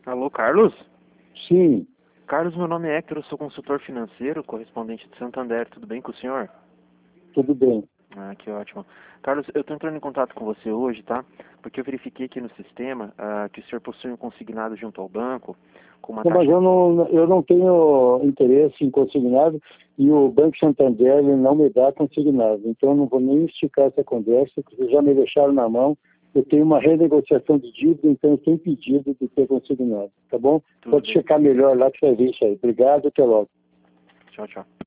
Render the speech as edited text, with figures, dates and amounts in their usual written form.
Alô, Carlos? Sim, Carlos, meu nome é Héctor, eu sou consultor financeiro, correspondente de Santander. Tudo bem com o senhor? tudo bem. Ah, que ótimo. Carlos, eu estou entrando em contato com você hoje, tá? Porque eu verifiquei aqui no sistema que o senhor possui um consignado junto ao banco com uma Não, mas taxa... eu não tenho interesse em consignado e o Banco Santander ele não me dá consignado. Então eu não vou nem esticar essa conversa, porque já me deixaram na mão. Eu tenho uma renegociação de dívida, então eu tenho pedido de ter consignado. Tá bom? Tudo Pode bem. checar melhor lá que vai ver isso aí. Obrigado, até logo. Tchau, tchau.